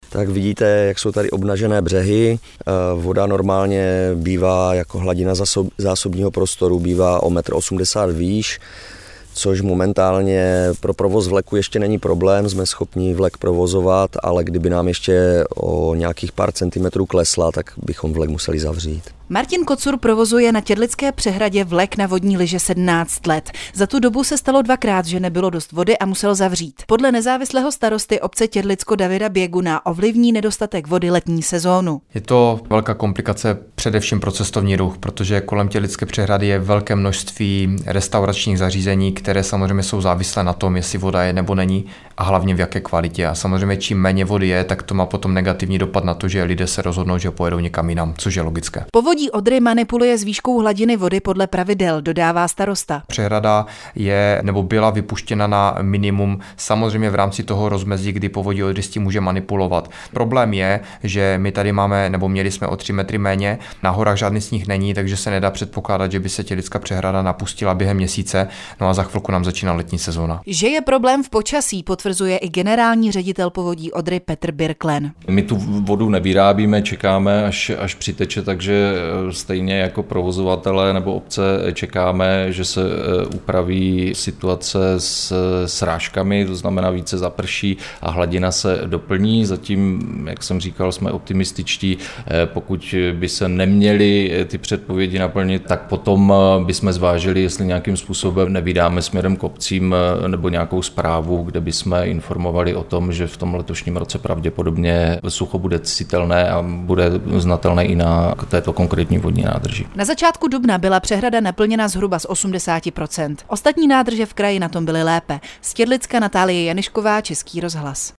Tak vidíte, jak jsou tady obnažené břehy. Voda normálně bývá jako hladina zásobního prostoru, bývá o 1,80 m výš, což momentálně pro provoz vleku ještě není problém, jsme schopni vlek provozovat, ale kdyby nám ještě o nějakých pár centimetrů klesla, tak bychom vlek museli zavřít. Martin Kocur provozuje na Tědlické přehradě vlek na vodní lyže 17 let. Za tu dobu se stalo 2krát, že nebylo dost vody a musel zavřít. Podle nezávislého starosty obce Tědlicko Davida Běguna ovlivní nedostatek vody letní sezónu. Je to velká komplikace především pro cestovní ruch, protože kolem Tědlické přehrady je velké množství restauračních zařízení, které samozřejmě jsou závislé na tom, jestli voda je nebo není a hlavně v jaké kvalitě. A samozřejmě čím méně vody je, tak to má potom negativní dopad na to, že lidé se rozhodnou, že pojedou někam jinam, což je logické. Povodí Odry manipuluje s výškou hladiny vody podle pravidel, dodává starosta. Přehrada je nebo byla vypuštěna na minimum, samozřejmě v rámci toho rozmezí, kdy povodí Odry s tím může manipulovat. Problém je, že my tady máme nebo měli jsme o 3 metry méně, na horách žádný sníh není, takže se nedá předpokládat, že by se Tědlická přehrada napustila během měsíce, no a za chvilku nám začíná letní sezóna. Že je problém v počasí, potvrzuje i generální ředitel povodí Odry Petr Birklen. My tu vodu nevyrábíme, čekáme, až přiteče, takže stejně jako provozovatelé nebo obce čekáme, že se upraví situace s srážkami, to znamená více zaprší a hladina se doplní. Zatím, jak jsem říkal, jsme optimističtí. Pokud by se neměly ty předpovědi naplnit, tak potom bychom zvážili, jestli nějakým způsobem nevydáme směrem k obcím nebo nějakou zprávu, kde bychom informovali o tom, že v tom letošním roce pravděpodobně sucho bude citelné a bude znatelné i na této konkrétní vodní nádrži. Na začátku dubna byla přehrada naplněna zhruba z 80%. Ostatní nádrže v kraji na tom byly lépe. Z Tědlicka Natálie Janišková, Český rozhlas.